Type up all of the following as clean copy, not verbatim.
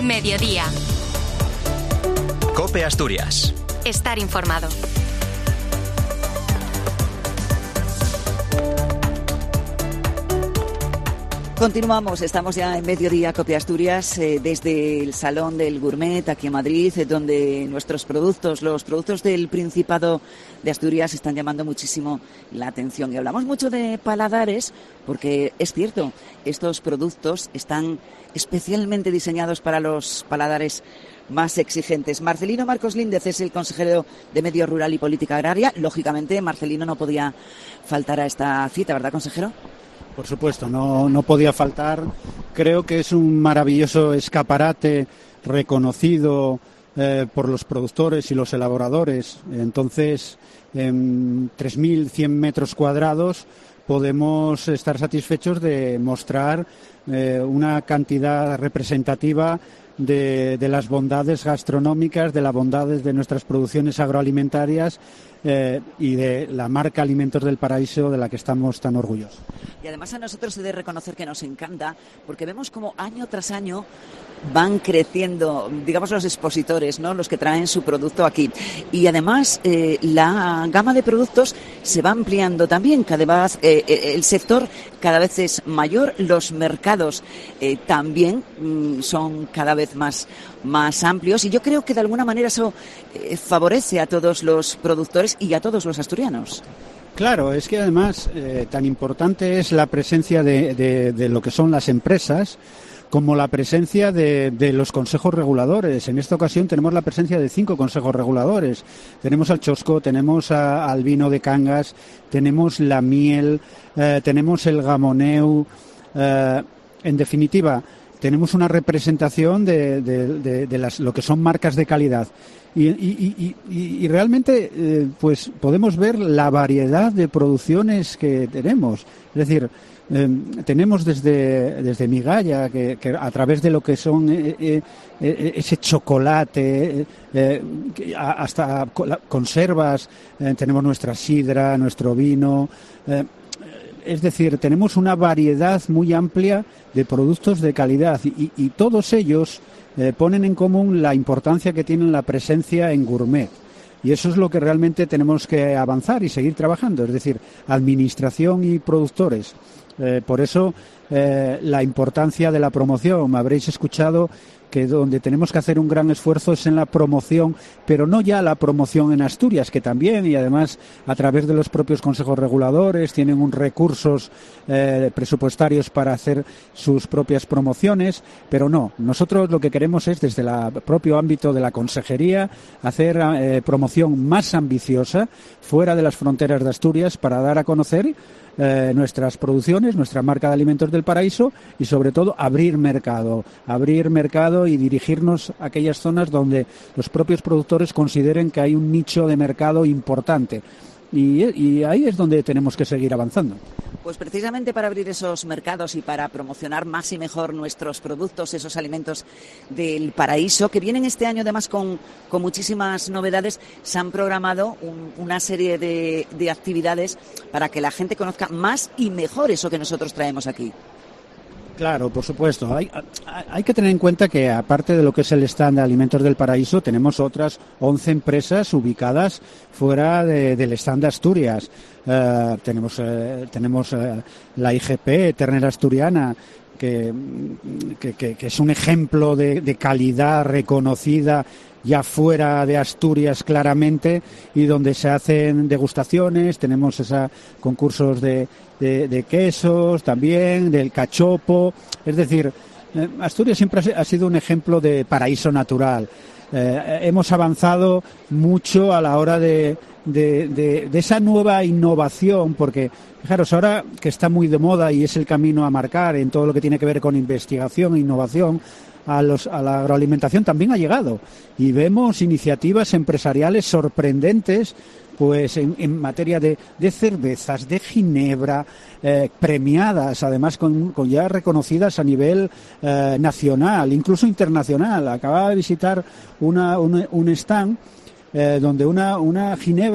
Mediodía. COPE Asturias. Estar informado. Continuamos, estamos ya en Mediodía COPE Asturias, desde el Salón del Gourmet aquí en Madrid, donde nuestros productos, los productos del Principado de Asturias están llamando muchísimo la atención. Y hablamos mucho de paladares, porque es cierto, estos productos están especialmente diseñados para los paladares más exigentes. Marcelino Marcos Líndez es el consejero de Medio Rural y Política Agraria. Lógicamente, Marcelino no podía faltar a esta cita, ¿verdad, consejero? Por supuesto, no podía faltar. Creo que es un maravilloso escaparate reconocido por los productores y los elaboradores. Entonces, en 3.100 metros cuadrados podemos estar satisfechos de mostrar una cantidad representativa de las bondades gastronómicas, de las bondades de nuestras producciones agroalimentarias y de la marca Alimentos del Paraíso, de la que estamos tan orgullosos. Y además a nosotros he de reconocer que nos encanta, porque vemos como año tras año van creciendo, digamos, los expositores, ¿no?, los que traen su producto aquí. Y además la gama de productos se va ampliando también, cada vez el sector cada vez es mayor, los mercados también son cada vez más amplios, y yo creo que de alguna manera eso favorece a todos los productores y a todos los asturianos. Claro, es que además tan importante es la presencia de lo que son las empresas como la presencia de los consejos reguladores. En esta ocasión tenemos la presencia de 5 consejos reguladores. Tenemos al Chosco, tenemos al vino de Cangas, tenemos la miel, tenemos el gamoneu. En definitiva, tenemos una representación de lo que son marcas de calidad. Y realmente pues podemos ver la variedad de producciones que tenemos. Es decir, tenemos desde migalla, que a través de lo que son ese chocolate, hasta conservas, tenemos nuestra sidra, nuestro vino. Es decir, tenemos una variedad muy amplia de productos de calidad y todos ellos ponen en común la importancia que tiene la presencia en gourmet. Y eso es lo que realmente tenemos que avanzar y seguir trabajando, es decir, administración y productores. Por eso la importancia de la promoción. Me habréis escuchado que donde tenemos que hacer un gran esfuerzo es en la promoción, pero no ya la promoción en Asturias, que también, y además a través de los propios consejos reguladores tienen un recursos presupuestarios para hacer sus propias promociones, pero no, nosotros lo que queremos es desde el propio ámbito de la consejería hacer promoción más ambiciosa fuera de las fronteras de Asturias para dar a conocer nuestras producciones, nuestra marca de Alimentos del Paraíso y sobre todo abrir mercado y dirigirnos a aquellas zonas donde los propios productores consideren que hay un nicho de mercado importante. Y ahí es donde tenemos que seguir avanzando. Pues precisamente para abrir esos mercados y para promocionar más y mejor nuestros productos, esos alimentos del paraíso, que vienen este año además con muchísimas novedades, se han programado una serie de actividades para que la gente conozca más y mejor eso que nosotros traemos aquí. Claro, por supuesto. Hay que tener en cuenta que aparte de lo que es el stand de Alimentos del Paraíso, tenemos otras 11 empresas ubicadas fuera del stand de Asturias. Tenemos la IGP, Ternera Asturiana, que es un ejemplo de calidad reconocida ya fuera de Asturias claramente, y donde se hacen degustaciones. Tenemos concursos de quesos también, del cachopo. Es decir, Asturias siempre ha sido un ejemplo de paraíso natural. Hemos avanzado mucho a la hora de esa nueva innovación, porque fijaros, ahora que está muy de moda y es el camino a marcar en todo lo que tiene que ver con investigación e innovación, a la agroalimentación también ha llegado, y vemos iniciativas empresariales sorprendentes pues en materia de cervezas, de ginebra, premiadas, además con ya reconocidas a nivel nacional, incluso internacional. Acababa de visitar un stand donde una ginebra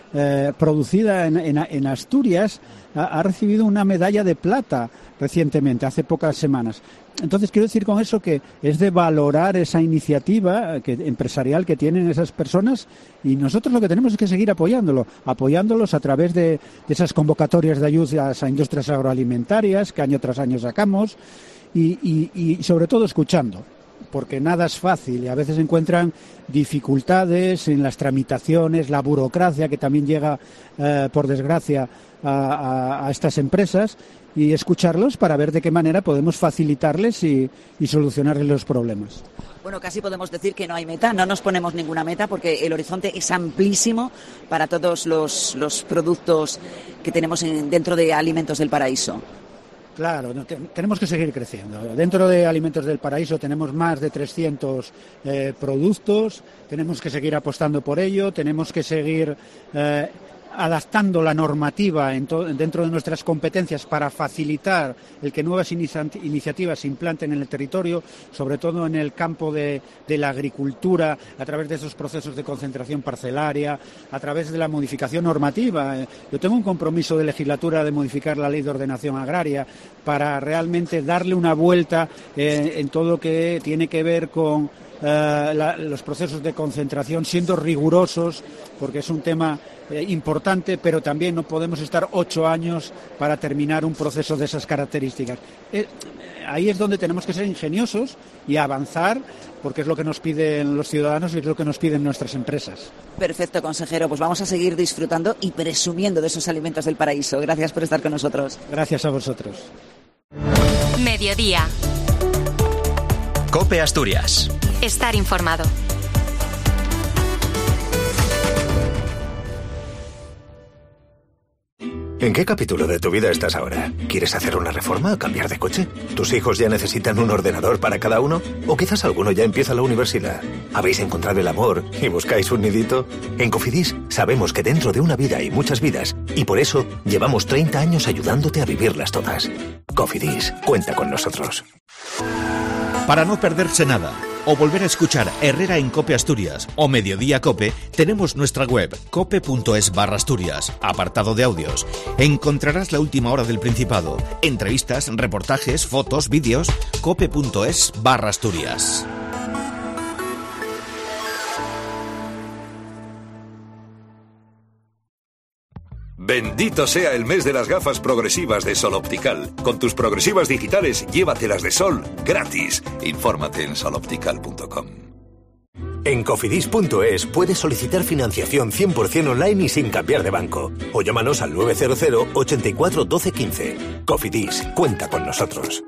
producida en Asturias ha recibido una medalla de plata recientemente, hace pocas semanas. Entonces, quiero decir con eso que es de valorar esa iniciativa empresarial que tienen esas personas, y nosotros lo que tenemos es que seguir apoyándolos a través de esas convocatorias de ayudas a industrias agroalimentarias que año tras año sacamos, y sobre todo escuchando, porque nada es fácil y a veces encuentran dificultades en las tramitaciones, la burocracia que también llega, por desgracia, a estas empresas, y escucharlos para ver de qué manera podemos facilitarles y solucionarles los problemas. Bueno, casi podemos decir que no hay meta, no nos ponemos ninguna meta porque el horizonte es amplísimo para todos los productos que tenemos dentro de Alimentos del Paraíso. Claro, tenemos que seguir creciendo. Dentro de Alimentos del Paraíso tenemos más de 300 productos, tenemos que seguir apostando por ello, tenemos que seguir adaptando la normativa dentro de nuestras competencias para facilitar el que nuevas iniciativas se implanten en el territorio, sobre todo en el campo de la agricultura, a través de esos procesos de concentración parcelaria, a través de la modificación normativa. Yo tengo un compromiso de legislatura de modificar la Ley de Ordenación Agraria para realmente darle una vuelta en todo lo que tiene que ver con los procesos de concentración, siendo rigurosos, porque es un tema importante, pero también no podemos estar 8 años para terminar un proceso de esas características. Ahí es donde tenemos que ser ingeniosos y avanzar, porque es lo que nos piden los ciudadanos y es lo que nos piden nuestras empresas. Perfecto, consejero. Pues vamos a seguir disfrutando y presumiendo de esos Alimentos del Paraíso. Gracias por estar con nosotros. Gracias a vosotros. Mediodía. COPE Asturias. Estar informado. ¿En qué capítulo de tu vida estás ahora? ¿Quieres hacer una reforma o cambiar de coche? ¿Tus hijos ya necesitan un ordenador para cada uno? ¿O quizás alguno ya empieza la universidad? ¿Habéis encontrado el amor y buscáis un nidito? En Cofidis sabemos que dentro de una vida hay muchas vidas, y por eso llevamos 30 años ayudándote a vivirlas todas. Cofidis, cuenta con nosotros. Para no perderse nada o volver a escuchar Herrera en COPE Asturias o Mediodía COPE, tenemos nuestra web cope.es/Asturias, apartado de audios. Encontrarás la última hora del Principado, entrevistas, reportajes, fotos, vídeos. cope.es/Asturias. Bendito sea el mes de las gafas progresivas de Sol Optical. Con tus progresivas digitales, llévatelas de Sol gratis. Infórmate en soloptical.com. En cofidis.es puedes solicitar financiación 100% online y sin cambiar de banco. O llámanos al 900 84 12 15. Cofidis, cuenta con nosotros.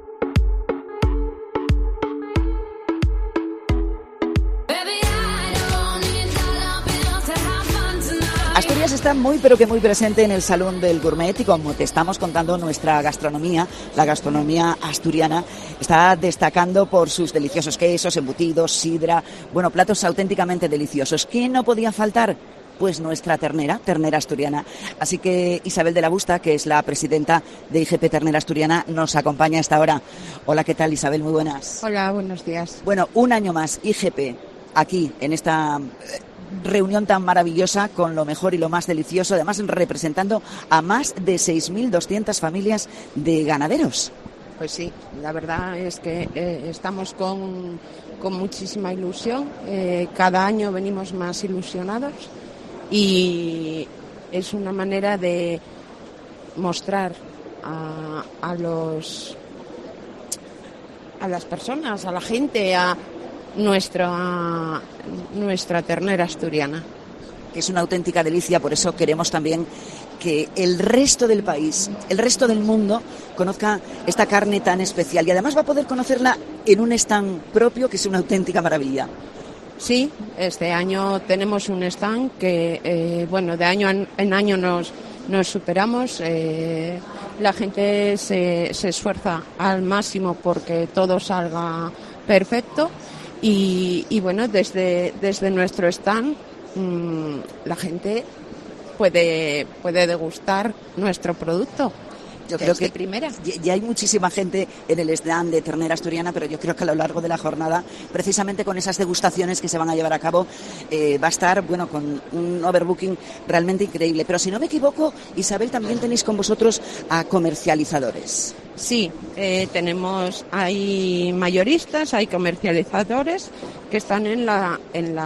Asturias está muy pero que muy presente en el Salón del Gourmet, y como te estamos contando, nuestra gastronomía, la gastronomía asturiana, está destacando por sus deliciosos quesos, embutidos, sidra, bueno, platos auténticamente deliciosos. ¿Qué no podía faltar? Pues nuestra ternera asturiana. Así que Isabel de la Busta, que es la presidenta de IGP Ternera Asturiana, nos acompaña a esta hora. Hola, ¿qué tal, Isabel? Muy buenas. Hola, buenos días. Bueno, un año más, IGP, aquí, en esta reunión tan maravillosa con lo mejor y lo más delicioso, además representando a más de 6.200 familias de ganaderos. Pues sí, la verdad es que estamos con muchísima ilusión. Cada año venimos más ilusionados y es una manera de mostrar a las personas, a la gente, a nuestra ternera asturiana, que es una auténtica delicia. Por eso queremos también que el resto del país, el resto del mundo, conozca esta carne tan especial, y además va a poder conocerla en un stand propio, que es una auténtica maravilla. Sí, este año tenemos un stand que, de año en año nos superamos. La gente se esfuerza al máximo porque todo salga perfecto. Y bueno, desde nuestro stand la gente puede degustar nuestro producto. Yo creo que primera. Ya hay muchísima gente en el stand de ternera asturiana, pero yo creo que a lo largo de la jornada, precisamente con esas degustaciones que se van a llevar a cabo, va a estar, bueno, con un overbooking realmente increíble. Pero si no me equivoco, Isabel, también tenéis con vosotros a comercializadores. Sí, hay mayoristas, hay comercializadores que están en la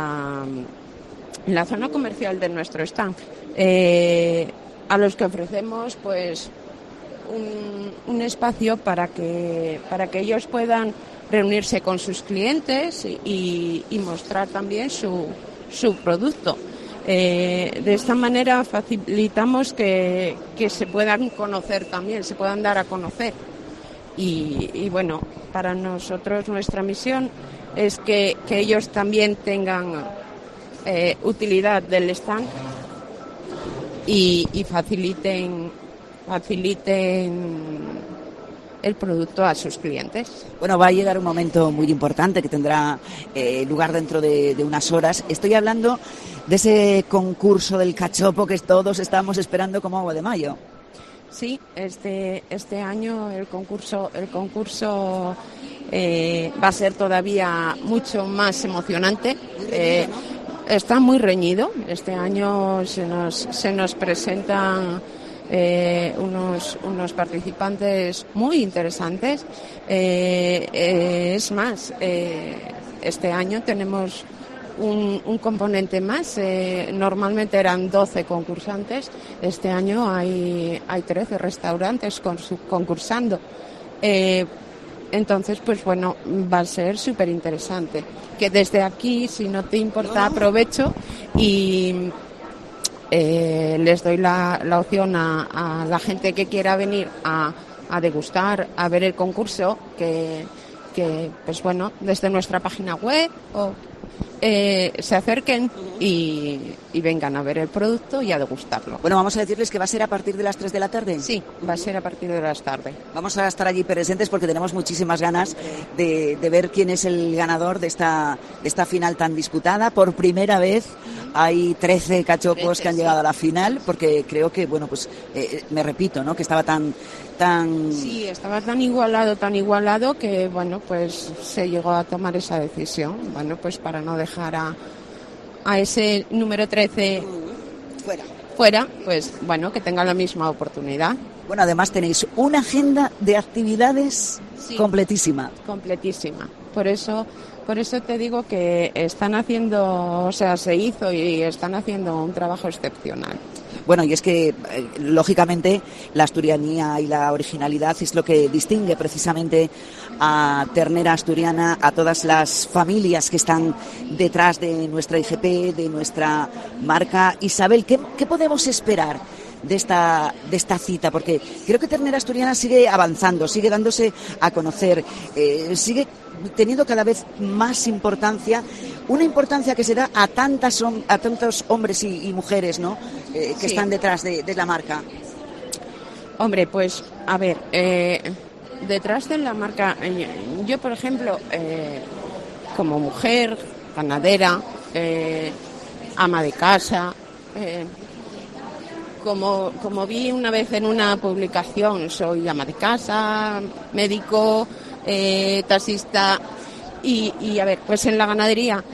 zona comercial de nuestro stand, a los que ofrecemos pues un espacio para que ellos puedan reunirse con sus clientes y mostrar también su producto. De esta manera facilitamos que se puedan conocer también, se puedan dar a conocer. Y bueno, para nosotros nuestra misión es que ellos también tengan utilidad del stand y faciliten el producto a sus clientes. Bueno, va a llegar un momento muy importante que tendrá lugar dentro de unas horas. Estoy hablando de ese concurso del cachopo que todos estamos esperando como agua de mayo. Sí, este año el concurso va a ser todavía mucho más emocionante. Está muy reñido. Este año se nos presentan unos participantes muy interesantes. Es más, este año tenemos un componente más. Normalmente eran 12 concursantes. Este año hay 13 restaurantes concursando. Entonces, pues bueno, va a ser súper interesante. Que desde aquí, si no te importa, aprovecho y les doy la opción a la gente que quiera venir a degustar, a ver el concurso, que pues bueno, desde nuestra página web se acerquen y vengan a ver el producto y a degustarlo. Bueno, vamos a decirles que va a ser a partir de las 3 de la tarde. Sí, va a ser a partir de las tarde. Vamos a estar allí presentes porque tenemos muchísimas ganas de ver quién es el ganador de esta final tan disputada. Por primera vez hay 13 cachopos que han llegado a la final, porque creo que, bueno, pues me repito, ¿no?, que estaba tan... Sí, estaba tan igualado que, bueno, pues se llegó a tomar esa decisión, bueno, pues para no dejar a ese número 13 fuera, pues bueno, que tenga la misma oportunidad. Bueno, además tenéis una agenda de actividades completísima. Por eso te digo que están haciendo, o sea, se hizo y están haciendo un trabajo excepcional. Bueno, y es que, lógicamente, la asturianía y la originalidad es lo que distingue precisamente a Ternera Asturiana, a todas las familias que están detrás de nuestra IGP, de nuestra marca. Isabel, ¿qué podemos esperar de esta cita? Porque creo que Ternera Asturiana sigue avanzando, sigue dándose a conocer, sigue teniendo cada vez más importancia, una importancia que se da a tantos hombres y mujeres, ¿no?, que están detrás de la marca. Hombre, pues a ver, detrás de la marca, yo por ejemplo, como mujer, ganadera, ama de casa, como vi una vez en una publicación, soy ama de casa, médico, taxista y a ver, pues en la ganadería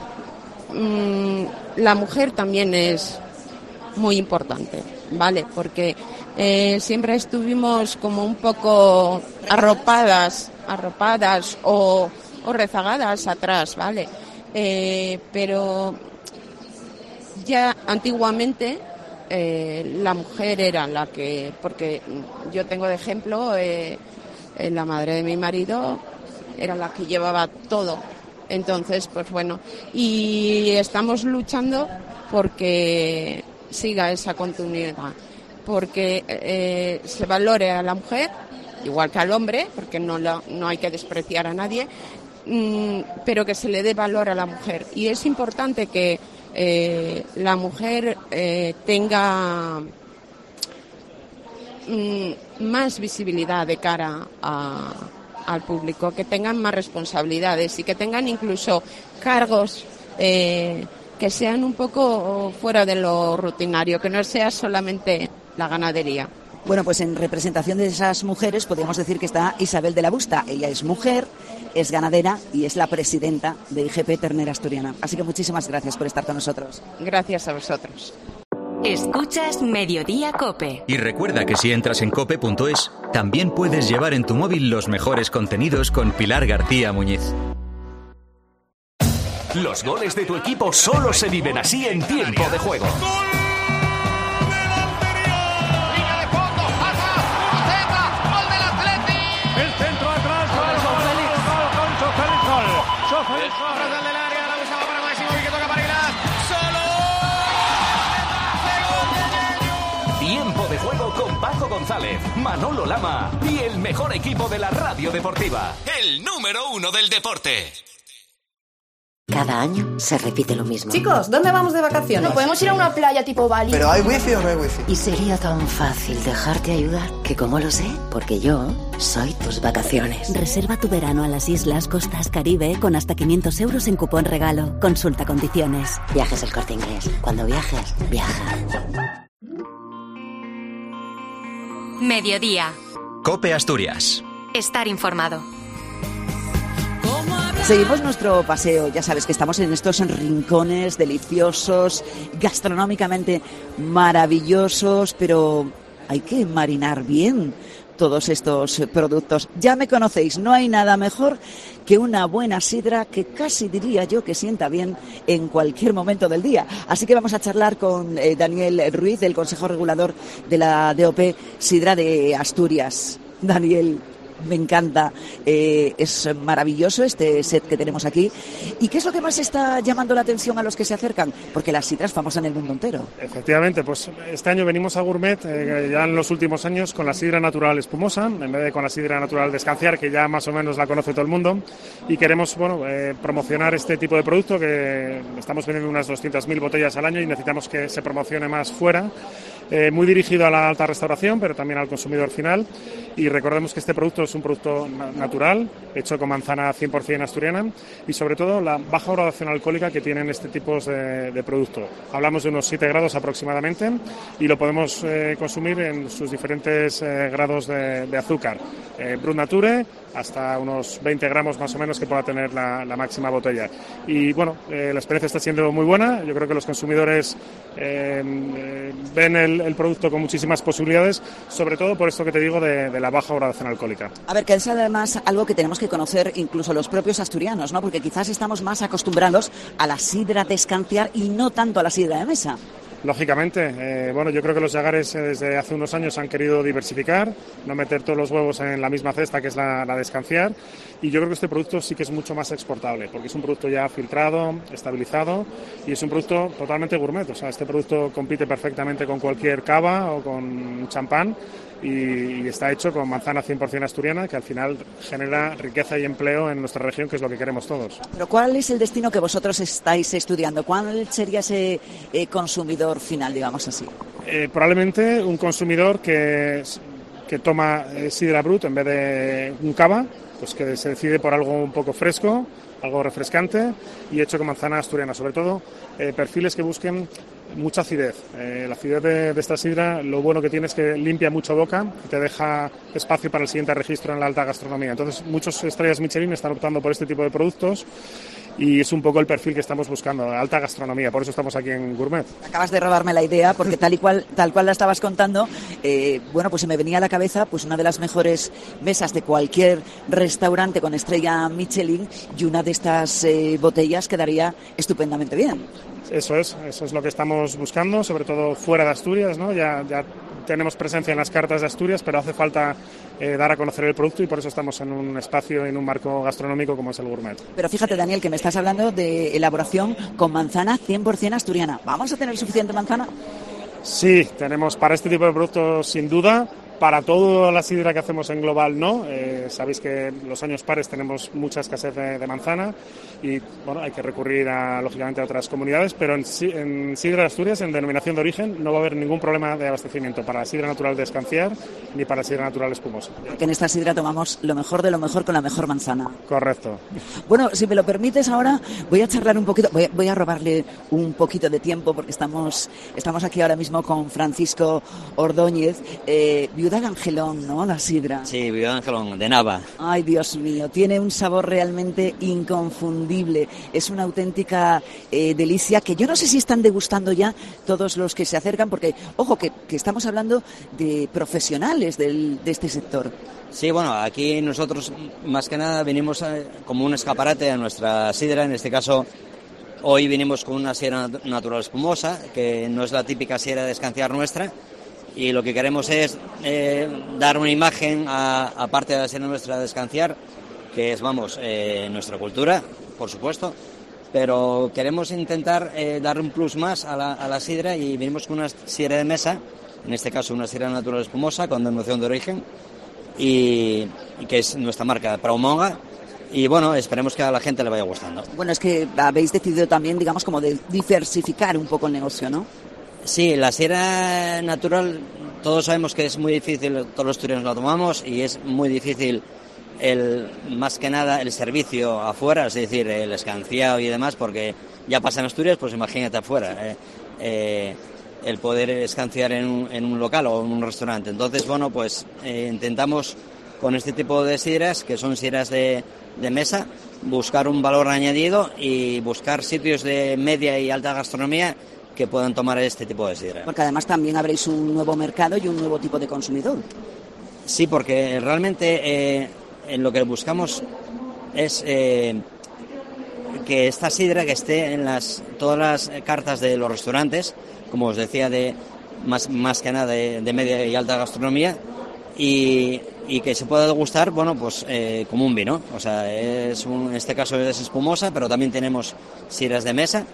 la mujer también es muy importante, ¿vale? Porque siempre estuvimos como un poco arropadas o rezagadas atrás, ¿vale? Pero ya antiguamente la mujer era la que, porque yo tengo de ejemplo, la madre de mi marido era la que llevaba todo. Entonces, pues bueno, y estamos luchando porque siga esa continuidad, porque se valore a la mujer, igual que al hombre, porque no hay que despreciar a nadie, pero que se le dé valor a la mujer. Y es importante que la mujer tenga más visibilidad de cara al público, que tengan más responsabilidades y que tengan incluso cargos que sean un poco fuera de lo rutinario, que no sea solamente la ganadería. Bueno, pues en representación de esas mujeres podríamos decir que está Isabel de la Busta. Ella es mujer, es ganadera y es la presidenta de IGP Ternera Asturiana. Así que muchísimas gracias por estar con nosotros. Gracias a vosotros. Escuchas Mediodía COPE. Y recuerda que si entras en cope.es, también puedes llevar en tu móvil los mejores contenidos con Pilar García Muñiz. Los goles de tu equipo solo se viven así en tiempo de juego. Tiempo de juego con Paco González, Manolo Lama y el mejor equipo de la radio deportiva. El número 1 del deporte. Cada año se repite lo mismo. Chicos, ¿dónde vamos de vacaciones? ¿No podemos ir a una playa tipo Bali? ¿Pero hay wifi o no hay wifi? Y sería tan fácil dejarte ayudar que, como lo sé, porque yo soy tus vacaciones. Reserva tu verano a las Islas Costas Caribe con hasta 500 euros en cupón regalo. Consulta condiciones. Viajes El Corte Inglés. Cuando viajes, viaja. Mediodía. COPE Asturias. Estar informado. Seguimos nuestro paseo, ya sabes que estamos en estos rincones deliciosos, gastronómicamente maravillosos, pero hay que marinar bien todos estos productos. Ya me conocéis, no hay nada mejor que una buena sidra que casi diría yo que sienta bien en cualquier momento del día. Así que vamos a charlar con Daniel Ruiz, del Consejo Regulador de la DOP Sidra de Asturias. Daniel, me encanta, es maravilloso este set que tenemos aquí. ¿Y qué es lo que más está llamando la atención a los que se acercan? Porque la sidra es famosa en el mundo entero. Efectivamente, pues este año venimos a Gourmet, ya en los últimos años, con la sidra natural espumosa, en vez de con la sidra natural Descanciar, que ya más o menos la conoce todo el mundo, y queremos promocionar este tipo de producto, que estamos vendiendo unas 200.000 botellas al año y necesitamos que se promocione más fuera. Muy dirigido a la alta restauración, pero también al consumidor final. Y recordemos que este producto es un producto natural, hecho con manzana 100% asturiana, y sobre todo la baja graduación alcohólica que tienen este tipo de producto. Hablamos de unos 7 grados aproximadamente y lo podemos consumir en sus diferentes grados de azúcar. Brut Nature, hasta unos 20 gramos más o menos que pueda tener la máxima botella. Y bueno, la experiencia está siendo muy buena. Yo creo que los consumidores ven el producto con muchísimas posibilidades, sobre todo por esto que te digo de la baja graduación alcohólica. A ver, que es además algo que tenemos que conocer incluso los propios asturianos, ¿no? Porque quizás estamos más acostumbrados a la sidra de Escanciar y no tanto a la sidra de mesa. Lógicamente, bueno, yo creo que los Yagares desde hace unos años han querido diversificar, no meter todos los huevos en la misma cesta que es la de Escanciar, y yo creo que este producto sí que es mucho más exportable, porque es un producto ya filtrado, estabilizado, y es un producto totalmente gourmet. O sea, este producto compite perfectamente con cualquier cava o con champán, y está hecho con manzana 100% asturiana, que al final genera riqueza y empleo en nuestra región, que es lo que queremos todos. Pero ¿cuál es el destino que vosotros estáis estudiando? ¿Cuál sería ese consumidor final, digamos así? Probablemente un consumidor que toma sidra brut en vez de un cava, pues que se decide por algo un poco fresco, algo refrescante y hecho con manzana asturiana, sobre todo perfiles que busquen mucha acidez. La acidez de esta sidra, lo bueno que tiene es que limpia mucho boca y te deja espacio para el siguiente registro en la alta gastronomía. Entonces, muchos estrellas Michelin están optando por este tipo de productos y es un poco el perfil que estamos buscando, alta gastronomía. Por eso estamos aquí en Gourmet. Acabas de robarme la idea, porque tal cual la estabas contando, bueno, pues se me venía a la cabeza pues una de las mejores mesas de cualquier restaurante con estrella Michelin, y una de estas botellas quedaría estupendamente bien. Eso es lo que estamos buscando, sobre todo fuera de Asturias, ¿no? Ya tenemos presencia en las cartas de Asturias, pero hace falta dar a conocer el producto, y por eso estamos en un espacio, en un marco gastronómico como es el Gourmet. Pero fíjate, Daniel, que me estás hablando de elaboración con manzana 100% asturiana. ¿Vamos a tener suficiente manzana? Sí, tenemos para este tipo de productos sin duda, Para toda la sidra que hacemos en global no, sabéis que los años pares tenemos mucha escasez de manzana y bueno, hay que recurrir lógicamente a otras comunidades, pero en sidra de Asturias, en denominación de origen, no va a haber ningún problema de abastecimiento para la sidra natural de Escanciar ni para la sidra natural espumosa. Que en esta sidra tomamos lo mejor de lo mejor con la mejor manzana. Correcto. Bueno, si me lo permites ahora, voy a charlar un poquito, voy a robarle un poquito de tiempo porque estamos aquí ahora mismo con Francisco Ordóñez, viuda de Angelón, ¿no? La sidra. Sí, viuda de Angelón, de Nava. Ay, Dios mío, tiene un sabor realmente inconfundible. Es una auténtica delicia que yo no sé si están degustando ya todos los que se acercan, porque, ojo, que estamos hablando de profesionales de este sector. Sí, bueno, aquí nosotros más que nada venimos como un escaparate a nuestra sidra. En este caso, hoy vinimos con una sidra natural espumosa, que no es la típica sidra de Escanciar nuestra, y lo que queremos es dar una imagen, aparte de la sidra nuestra de Escanciar, que es, nuestra cultura, por supuesto, pero queremos intentar dar un plus más a la sidra y venimos con una sidra de mesa, en este caso una sidra natural espumosa con denominación de origen, y que es nuestra marca Praumonga, y bueno, esperemos que a la gente le vaya gustando. Bueno, es que habéis decidido también, digamos, como de diversificar un poco el negocio, ¿no? Sí, la sidra natural, todos sabemos que es muy difícil, todos los asturianos la tomamos, y es muy difícil más que nada el servicio afuera, es decir, el escanciado y demás, porque ya pasa en Asturias, pues imagínate afuera. El poder escanciar en un local o en un restaurante. Entonces, bueno, pues intentamos con este tipo de sidras, que son sidras de mesa, buscar un valor añadido y buscar sitios de media y alta gastronomía que puedan tomar este tipo de sidra. Porque además también habréis un nuevo mercado y un nuevo tipo de consumidor. Sí, porque realmente lo que buscamos es que esta sidra que esté en todas las cartas de los restaurantes, como os decía, más que nada de media y alta gastronomía, y que se pueda degustar, bueno, pues como un vino. O sea, en este caso es espumosa, pero también tenemos sidras de mesa,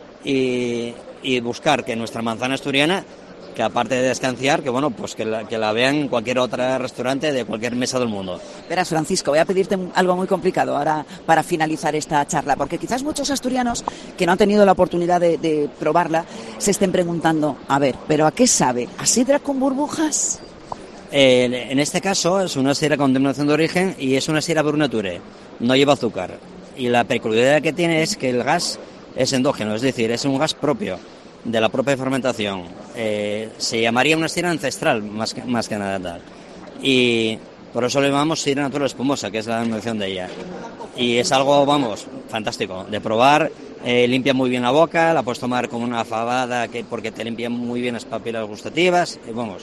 y buscar que nuestra manzana asturiana, que aparte de Escanciar, que bueno, pues que la vean en cualquier otro restaurante de cualquier mesa del mundo. Verás, Francisco, voy a pedirte algo muy complicado ahora para finalizar esta charla, porque quizás muchos asturianos que no han tenido la oportunidad de probarla se estén preguntando, a ver, ¿pero a qué sabe? ¿A sidra con burbujas? En este caso es una sidra con denominación de origen y es una sidra pur nature, no lleva azúcar. Y la peculiaridad que tiene es que el gas es endógeno, es decir, es un gas propio de la propia fermentación. Se llamaría una sidra ancestral, más que nada tal. Y por eso le llamamos sidra natural espumosa, que es la denominación de ella. Y es algo, fantástico de probar. Limpia muy bien la boca, la puedes tomar como una fabada, porque te limpia muy bien las papilas gustativas.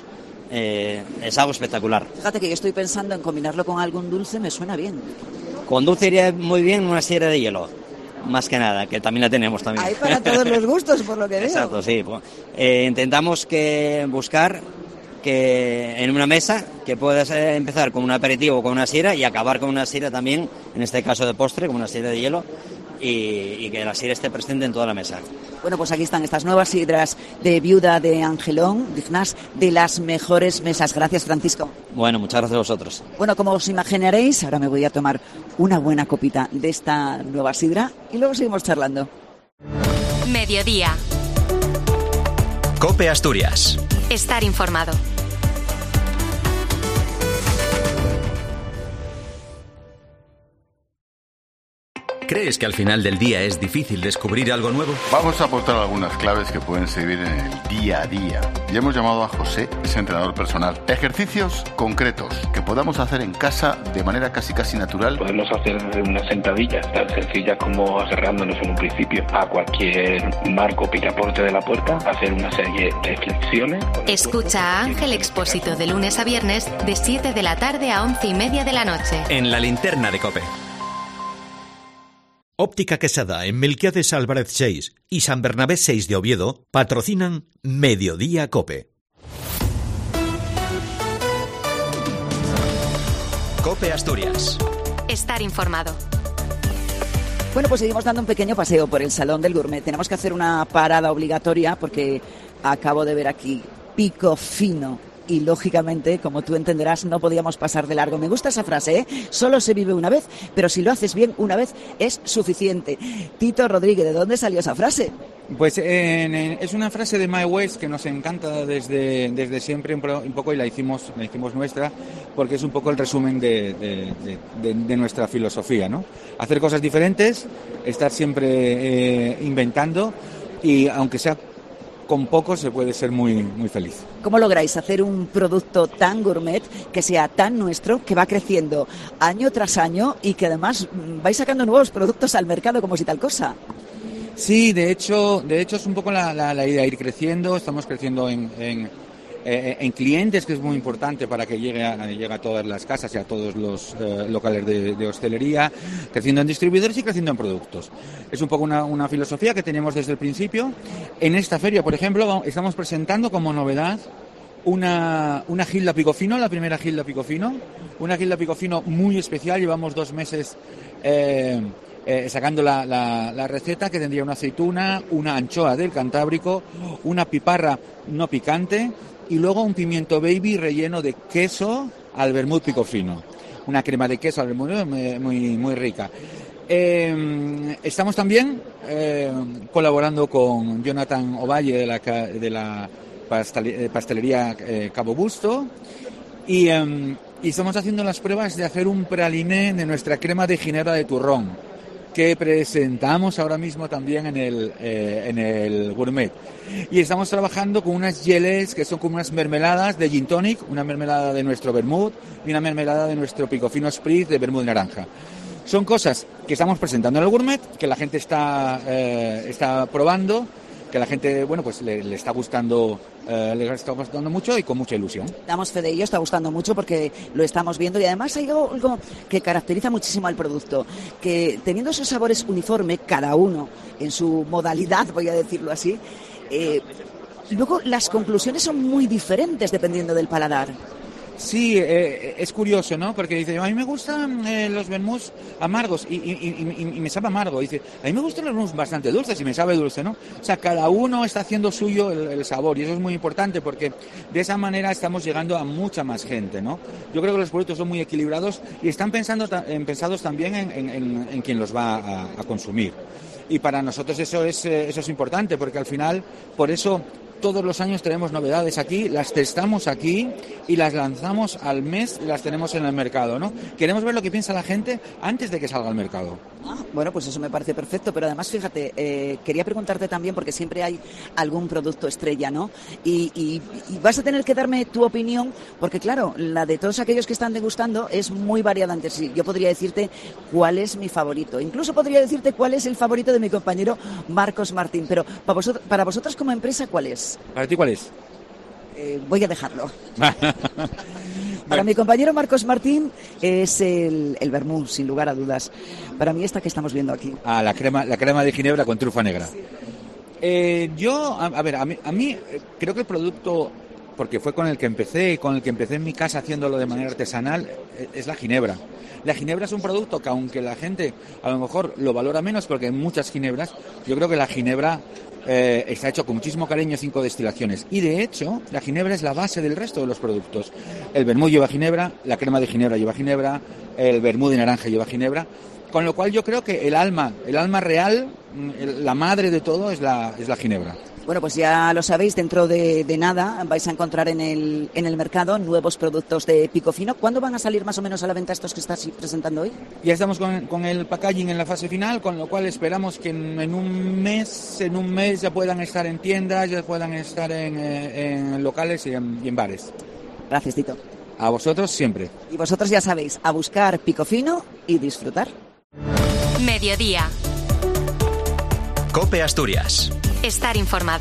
Es algo espectacular. Fíjate que yo estoy pensando en combinarlo con algún dulce, me suena bien. Con dulce iría muy bien una sidra de hielo, más que nada, que también la tenemos también. Hay para todos los gustos, por lo que veo. Exacto, sí. Intentamos buscar que en una mesa que puedas empezar con un aperitivo, con una sidra, y acabar con una sidra también, en este caso de postre, con una sidra de hielo, y que la sidra esté presente en toda la mesa. Bueno, pues aquí están estas nuevas sidras de Viuda de Angelón, dignas de las mejores mesas. Gracias, Francisco. Bueno, muchas gracias a vosotros. Bueno, como os imaginaréis, ahora me voy a tomar una buena copita de esta nueva sidra y luego seguimos charlando. Mediodía. COPE Asturias. Estar informado. ¿Crees que al final del día es difícil descubrir algo nuevo? Vamos a aportar algunas claves que pueden servir en el día a día. Ya hemos llamado a José, es entrenador personal. Ejercicios concretos que podamos hacer en casa de manera casi natural. Podemos hacer una sentadilla tan sencilla como agarrándonos en un principio a cualquier marco o picaporte de la puerta, hacer una serie de flexiones. Escucha a Ángel Expósito de lunes a viernes de 7 de la tarde a 11:30 de la noche. En la linterna de COPE. Óptica Quesada en Melquiades Álvarez 6 y San Bernabé 6 de Oviedo patrocinan Mediodía COPE. COPE Asturias. Estar informado. Bueno, pues seguimos dando un pequeño paseo por el Salón del Gourmet. Tenemos que hacer una parada obligatoria porque acabo de ver aquí pico fino y, lógicamente, como tú entenderás, no podíamos pasar de largo. Me gusta esa frase, ¿eh? Solo se vive una vez, pero si lo haces bien una vez es suficiente. Tito Rodríguez, ¿de dónde salió esa frase? Pues es una frase de Mae West que nos encanta desde siempre un poco, y la hicimos nuestra, porque es un poco el resumen de nuestra filosofía, ¿no? Hacer cosas diferentes, estar siempre inventando, y aunque sea con poco se puede ser muy, muy feliz. ¿Cómo lográis hacer un producto tan gourmet, que sea tan nuestro, que va creciendo año tras año y que además vais sacando nuevos productos al mercado como si tal cosa? Sí, de hecho es un poco la idea, ir creciendo. Estamos creciendo en clientes, que es muy importante para que llegue a todas las casas y a todos los locales de hostelería, creciendo en distribuidores y creciendo en productos. Es un poco una filosofía que tenemos desde el principio. En esta feria, por ejemplo, estamos presentando como novedad una Gilda Picofino, la primera Gilda Picofino, una Gilda Picofino muy especial. Llevamos 2 meses sacando la receta, que tendría una aceituna, una anchoa del Cantábrico, una piparra no picante y luego un pimiento baby relleno de queso al vermut picofino. Una crema de queso al vermut muy, muy rica. Estamos también colaborando con Jonathan Ovalle de la pastelería Cabo Busto, y estamos haciendo las pruebas de hacer un praliné de nuestra crema de ginebra de turrón, que presentamos ahora mismo también en el Gourmet. Y estamos trabajando con unas gelées que son como unas mermeladas de gin tonic, una mermelada de nuestro vermut y una mermelada de nuestro picofino spritz de vermut naranja. Son cosas que estamos presentando en el Gourmet, que la gente está probando, que la gente, bueno, pues le está gustando mucho y con mucha ilusión. Damos fe de ello, está gustando mucho porque lo estamos viendo, y además hay algo que caracteriza muchísimo al producto, que teniendo esos sabores uniformes, cada uno en su modalidad, voy a decirlo así, luego las conclusiones son muy diferentes dependiendo del paladar. Sí, es curioso, ¿no? Porque dice, a mí me gustan los vermuts amargos y me sabe amargo. Dice, a mí me gustan los vermuts bastante dulces y me sabe dulce, ¿no? O sea, cada uno está haciendo suyo el sabor, y eso es muy importante porque de esa manera estamos llegando a mucha más gente, ¿no? Yo creo que los productos son muy equilibrados y están pensados también en quien los va a consumir. Y para nosotros eso es importante, porque al final, por eso, todos los años tenemos novedades aquí, las testamos aquí y las lanzamos al mes, las tenemos en el mercado, ¿no? Queremos ver lo que piensa la gente antes de que salga al mercado. Bueno, pues eso me parece perfecto, pero además, fíjate, quería preguntarte también, porque siempre hay algún producto estrella, ¿no? Y vas a tener que darme tu opinión, porque claro, la de todos aquellos que están degustando es muy variada entre sí. Yo podría decirte cuál es mi favorito, incluso podría decirte cuál es el favorito de mi compañero Marcos Martín, pero para vosotros como empresa, ¿cuál es? ¿Para ti cuál es? Voy a dejarlo. Para mi compañero Marcos Martín es el vermut, sin lugar a dudas. Para mí esta que estamos viendo aquí. La crema de ginebra con trufa negra. Sí. A mí creo que el producto, porque fue con el que empecé en mi casa haciéndolo de manera artesanal, es la ginebra. La ginebra es un producto que, aunque la gente a lo mejor lo valora menos porque hay muchas ginebras, yo creo que la ginebra está hecho con muchísimo cariño, 5 destilaciones. Y de hecho, la ginebra es la base del resto de los productos. El vermut lleva ginebra, la crema de ginebra lleva ginebra, el vermut de naranja lleva ginebra. Con lo cual yo creo que el alma real, la madre de todo es la ginebra. Bueno, pues ya lo sabéis, dentro de nada vais a encontrar en el mercado nuevos productos de Picofino. ¿Cuándo van a salir más o menos a la venta estos que estás presentando hoy? Ya estamos con el packaging en la fase final, con lo cual esperamos que en un mes ya puedan estar en tiendas, ya puedan estar en locales y en bares. Gracias, Tito. A vosotros siempre. Y vosotros ya sabéis, a buscar Picofino y disfrutar. Mediodía. COPE Asturias. Estar informado.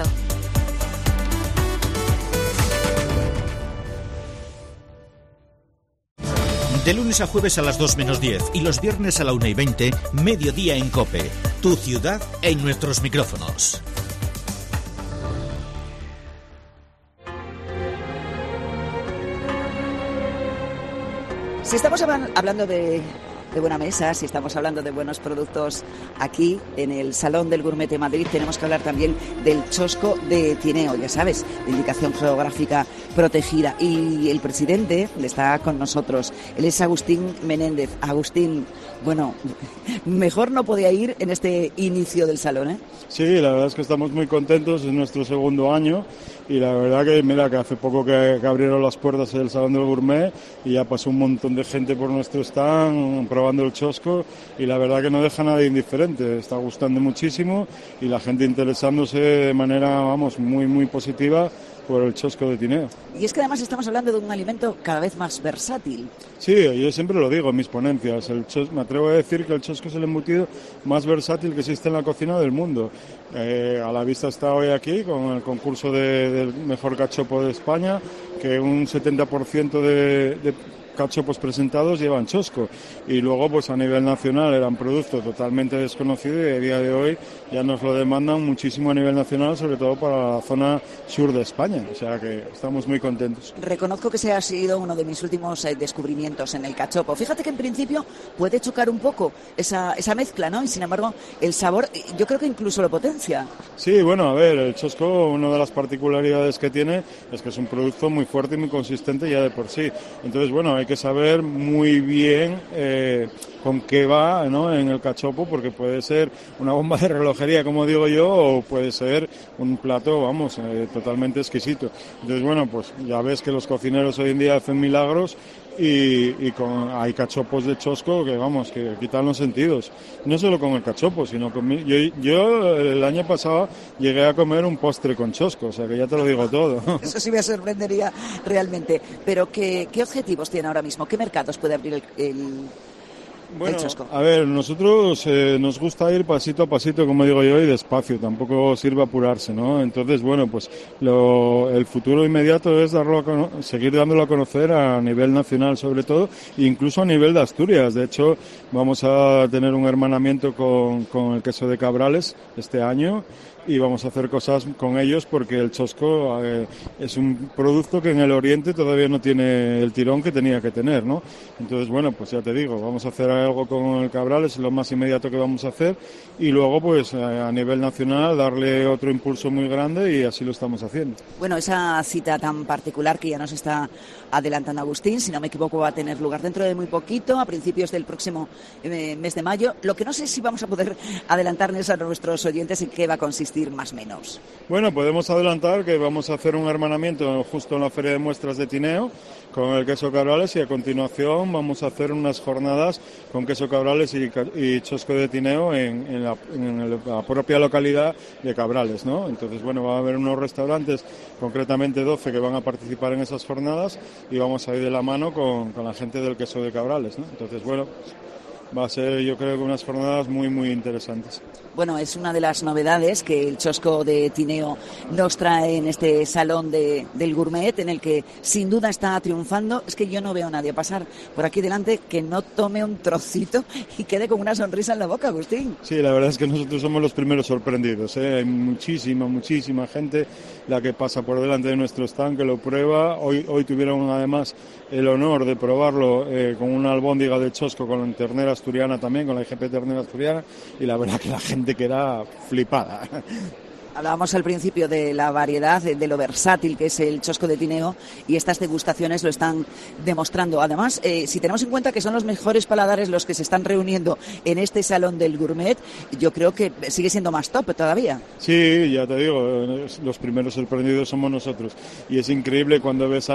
De lunes a jueves a las 2 menos 10 y los viernes a la 1:20, Mediodía en COPE. Tu ciudad en nuestros micrófonos. Si estamos hablando de de buena mesa, si estamos hablando de buenos productos aquí en el Salón del Gourmet de Madrid, tenemos que hablar también del chosco de Tineo, ya sabes, de indicación geográfica protegida. Y el presidente está con nosotros, él es Agustín Menéndez. Agustín, bueno, mejor no podía ir en este inicio del salón, ¿eh? Sí, la verdad es que estamos muy contentos, es nuestro segundo año y la verdad que, mira, que hace poco que abrieron las puertas del Salón del Gourmet y ya pasó un montón de gente por nuestro stand probando el chosco y la verdad que no deja a nadie indiferente, está gustando muchísimo y la gente interesándose de manera, vamos, muy, muy positiva por el chosco de Tineo. Y es que además estamos hablando de un alimento cada vez más versátil. Sí, yo siempre lo digo en mis ponencias, me atrevo a decir que el chosco es el embutido más versátil que existe en la cocina del mundo. A la vista está hoy aquí con el concurso del mejor cachopo de España, que un 70% de cachopos presentados llevan chosco y luego pues a nivel nacional era un producto totalmente desconocido y a día de hoy ya nos lo demandan muchísimo a nivel nacional, sobre todo para la zona sur de España, o sea que estamos muy contentos. Reconozco que ese ha sido uno de mis últimos descubrimientos en el cachopo. Fíjate que en principio puede chocar un poco esa mezcla, ¿no? Y sin embargo el sabor yo creo que incluso lo potencia. Sí, bueno, a ver, el chosco, una de las particularidades que tiene es que es un producto muy fuerte y muy consistente ya de por sí. Entonces, bueno, hay que saber muy bien con qué va, ¿no?, en el cachopo, porque puede ser una bomba de relojería, como digo yo, o puede ser un plato, vamos, totalmente exquisito. Entonces, bueno, pues ya ves que los cocineros hoy en día hacen milagros y hay cachopos de chosco que, vamos, que quitan los sentidos. No solo con el cachopo, sino con yo el año pasado llegué a comer un postre con chosco, o sea que ya te lo digo todo. Eso sí me sorprendería realmente. Pero ¿qué objetivos tiene ahora mismo? ¿Qué mercados puede abrir el chosco? A ver, nosotros nos gusta ir pasito a pasito, como digo yo, y despacio, tampoco sirve apurarse, ¿no? Entonces, bueno, pues el futuro inmediato es seguir dándolo a conocer a nivel nacional sobre todo, e incluso a nivel de Asturias. De hecho, vamos a tener un hermanamiento con el queso de Cabrales este año y vamos a hacer cosas con ellos porque el chosco es un producto que en el Oriente todavía no tiene el tirón que tenía que tener, ¿no? Entonces, bueno, pues ya te digo, vamos a hacer algo con el Cabrales, es lo más inmediato que vamos a hacer, y luego pues a nivel nacional darle otro impulso muy grande y así lo estamos haciendo. Bueno, esa cita tan particular que ya nos está adelantando Agustín, si no me equivoco va a tener lugar dentro de muy poquito, a principios del próximo mes de mayo. Lo que no sé si vamos a poder adelantarles a nuestros oyentes en qué va a consistir más o menos. Bueno, podemos adelantar que vamos a hacer un hermanamiento justo en la Feria de Muestras de Tineo con el queso Cabrales y a continuación vamos a hacer unas jornadas con queso Cabrales y chosco de Tineo en la propia localidad de Cabrales, ¿no? Entonces, bueno, va a haber unos restaurantes, concretamente 12, que van a participar en esas jornadas y vamos a ir de la mano con la gente del queso de Cabrales, ¿no? Entonces, bueno, va a ser, yo creo, que unas jornadas muy, muy interesantes. Bueno, es una de las novedades que el chosco de Tineo nos trae en este salón del gourmet, en el que sin duda está triunfando. Es que yo no veo a nadie pasar por aquí delante que no tome un trocito y quede con una sonrisa en la boca, Agustín. Sí, la verdad es que nosotros somos los primeros sorprendidos, ¿eh? Hay muchísima gente la que pasa por delante de nuestro stand, que lo prueba. Hoy tuvieron además el honor de probarlo con una albóndiga de chosco con ternera asturiana también, con la IGP ternera asturiana, y la verdad que la gente queda flipada. Hablábamos al principio de la variedad, de lo versátil que es el chosco de Tineo, y estas degustaciones lo están demostrando. Además, si tenemos en cuenta que son los mejores paladares los que se están reuniendo en este salón del gourmet, yo creo que sigue siendo más top todavía. Sí, ya te digo, los primeros sorprendidos somos nosotros. Y es increíble cuando ves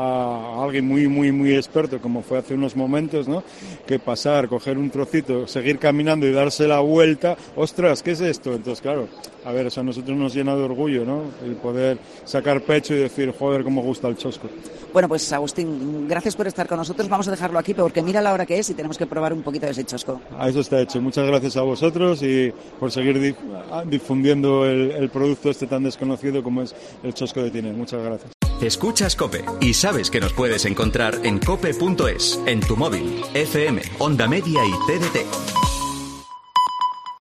a alguien muy experto, como fue hace unos momentos, ¿no?, que pasar, coger un trocito, seguir caminando y darse la vuelta. ¡Ostras, qué es esto! Entonces, claro, a ver, eso a nosotros nos llena de orgullo, ¿no?, el poder sacar pecho y decir, joder, cómo gusta el chosco. Bueno, pues Agustín, gracias por estar con nosotros. Vamos a dejarlo aquí porque mira la hora que es y tenemos que probar un poquito de ese chosco. A eso está hecho. Muchas gracias a vosotros y por seguir difundiendo el producto este tan desconocido como es el chosco de Tineo. Muchas gracias. Escuchas COPE y sabes que nos puedes encontrar en cope.es, en tu móvil, FM, Onda Media y TDT.